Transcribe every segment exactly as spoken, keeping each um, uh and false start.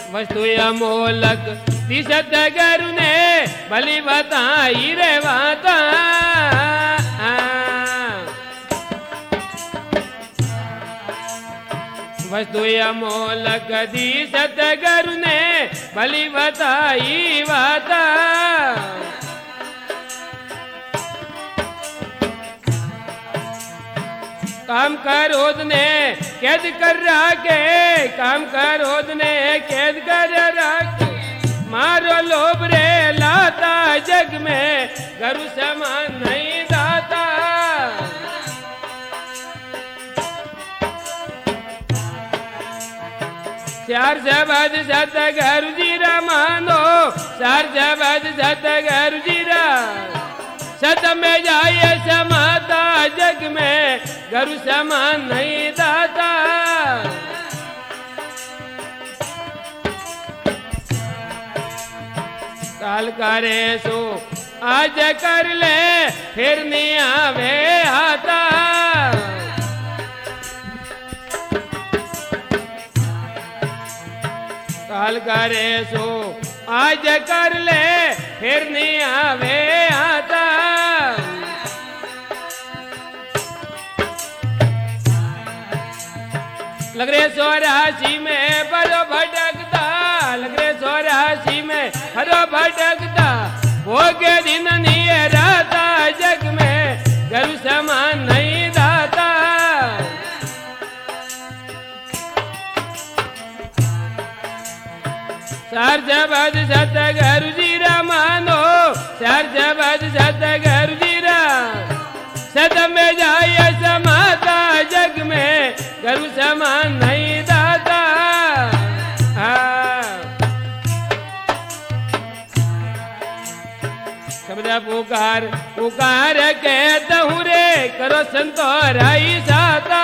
वस्तु अमोलक ती सतगुरु ने भली बताई रे बाता। वस्तु अमोलक दी सतगुरु ने भली बताई बाता। काम करोध ने कैद कर रखे, काम करोध ने कैद कर रखे। मारो लोभ रे लाता जग में गुरु समान नहीं दाता। चार शब्द सतगुरु जी रा मानो, चार शब्द सतगुरु जी रा। सत में जाए समाता जग में गुरु समान नहीं दाता। काल करे सो आज कर ले फिर नहीं आवे आता। काल करे सो आज कर ले फिर नहीं आवे आता। लग रे सोरासी में बड़ो भटकता, लग रे सोरासी में हरो भटकता। भोगे दिन नहीं रहता जग में गुरु समान नहीं दाता। चार शब्द सतगुरु जी रा मानो, चार शब्द सतगुरु जी रा। सत में जाए समाता जग में गुरु समान नहीं दाता। शब्द पुकार पुकार कहता हूँ रे करो संतोराई साता।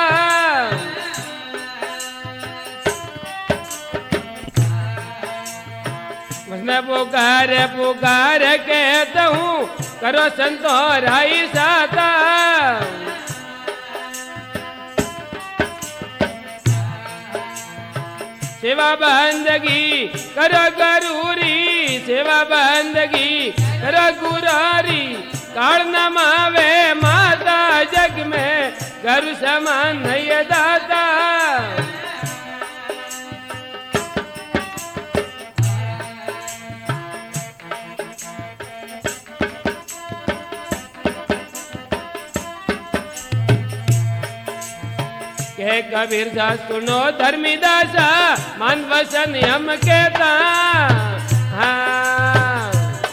मैं पुकार पुकार कहता हूँ करो संतोराई साता। सेवा बंदगी करो गरूरी, सेवा बंदगी करो गुरारी। काल न मावे माता जग में गुरु समान नहीं दाता। के कबीर दास सुनो धर्मी दासा मन वसन हम कहता। हाँ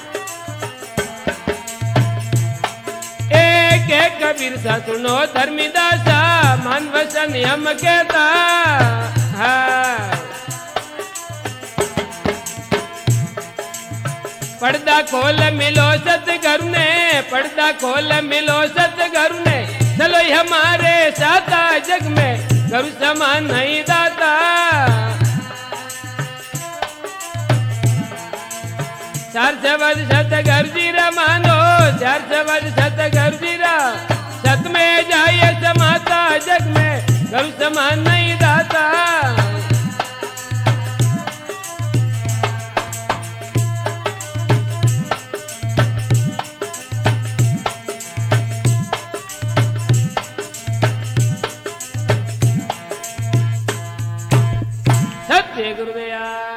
एक एक कबीर सा सुनो धर्मी दासा मन वसन हम कहता। हाँ पर्दा खोल मिलो सतगुरु ने, पर्दा खोल मिलो सतगुरु ने। चलो हमारे साता जग में गुरु समान नहीं दाता। चार शब्द सतगुरु जी रा मानो, चार शब्द सतगुरु जी रा। सत में जाए समाता जग में गुरु समान नहीं दाता। गुरुदेव।